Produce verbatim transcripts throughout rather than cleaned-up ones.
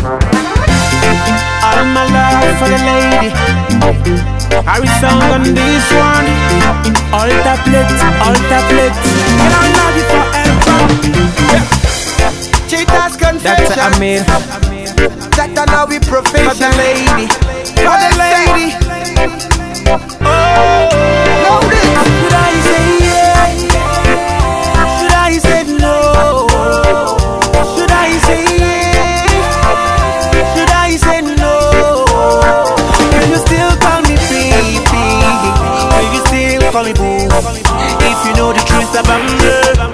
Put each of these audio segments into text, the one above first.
All my love for the lady. Harry song on this one. All tablets, all tablets. And I love you forever. Cheetah's confession. Doctor Amir. That I know we profession. For the lady. For the lady. Oh, love it. Should I say yeah? Should I say no? Should I say yeah? Should I say no? Will you still call me baby? Will you still call me boo? If you know the truth about me,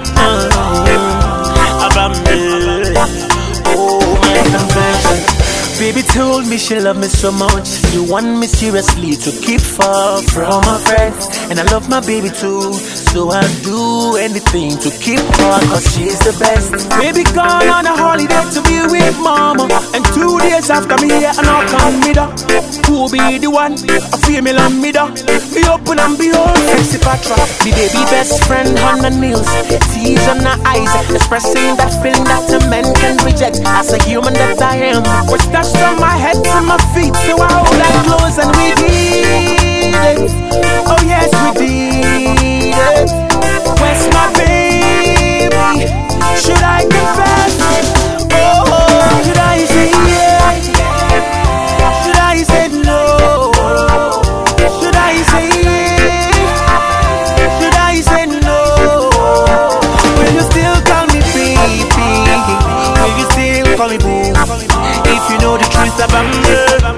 uh, about me. Oh, my confession. Baby told me she loved me so much. You want me seriously to keep far from my friends. And I love my baby too, so I'll do anything to keep her, cause she's the best. Baby gone on a holiday to be with mama, and two days after me here and I'll come with her. Who be the one? A female and me da. Be open and behold, sexy patra. The baby best friend on the nails, tears on her eyes, expressing that feeling that a man can reject. As a human that I am, was touched on my head to my feet, so I hold that close and we did it. Oh yes, we did it. Where's my baby? Should I confess? Oh, should I say yeah? Should I say no? Should I say yeah? Should I say no? Will you still call me baby? Will you still call me boo? If you know the truth about me,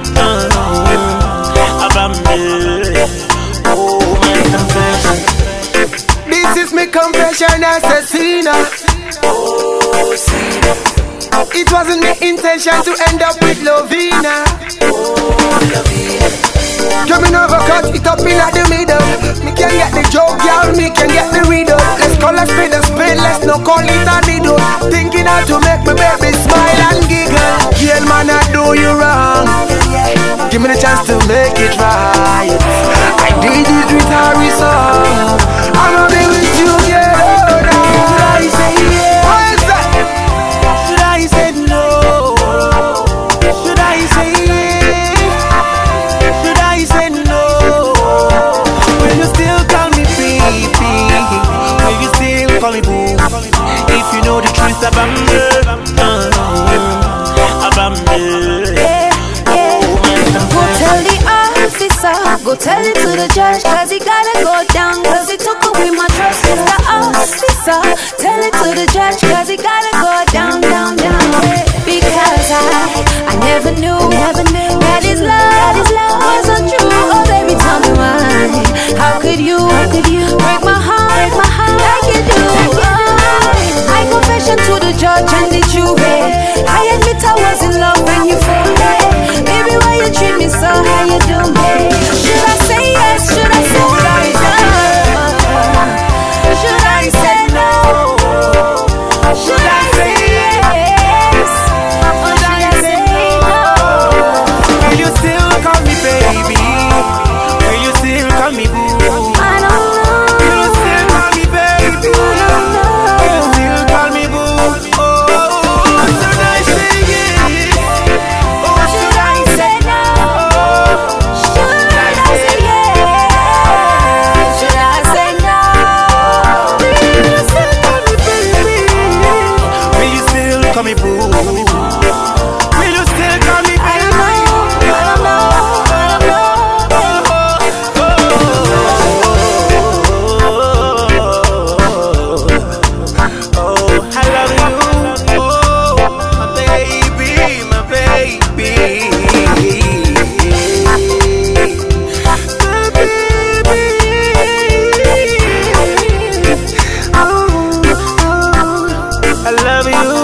uh, about me. Oh, my confession. This is my confession as a sinner. Oh, sinner. It wasn't my intention to end up with Lovina. Oh, Lovina. Coming over, cut it up in at the middle. Me can get the joke, y'all, me can get the riddle. Let's call a spade a spade, let's not call it a needle. Thinking how to make my baby smile and giggle. Girl, man, I do you wrong. Give me the chance to make it right. I did it with Harry song. I'ma be with you, yeah. Should I say yeah? What is that? Should I say no? Should I say yeah? Should I say no? Will you still call me baby? Will you still call me boo? If you know the truth about me, uh, about me. Go tell the officer, go tell it to the judge, cause he gotta go down, cause he took away my trust. Mister Officer, tell it to the judge, cause he gotta go down, down, down. Because I, I never knew, never knew that his love, that his love was untrue. Oh baby, tell me why, how could you, how could you break my heart, break my heart like you do? Oh, I confession to the judge and the jury, I admit I was in love when you fooled me. Baby, why you treat me so? How you do me? Should I say yes? Should I say no? Should I say no? Should I say yes? Or should I say no? Will you still call me baby? Will you still call me boo? I don't know. Will you still call me baby? I don't know. Will you still call me boo? Oh, should I say yes? Oh, should I say no? Should I say yes? Should I say no? Will you still call me baby? Will you still call me boo? Will you still call me I don't baby? know. I don't know. I don't know. Oh, I love you, oh, my baby, my baby. I love you.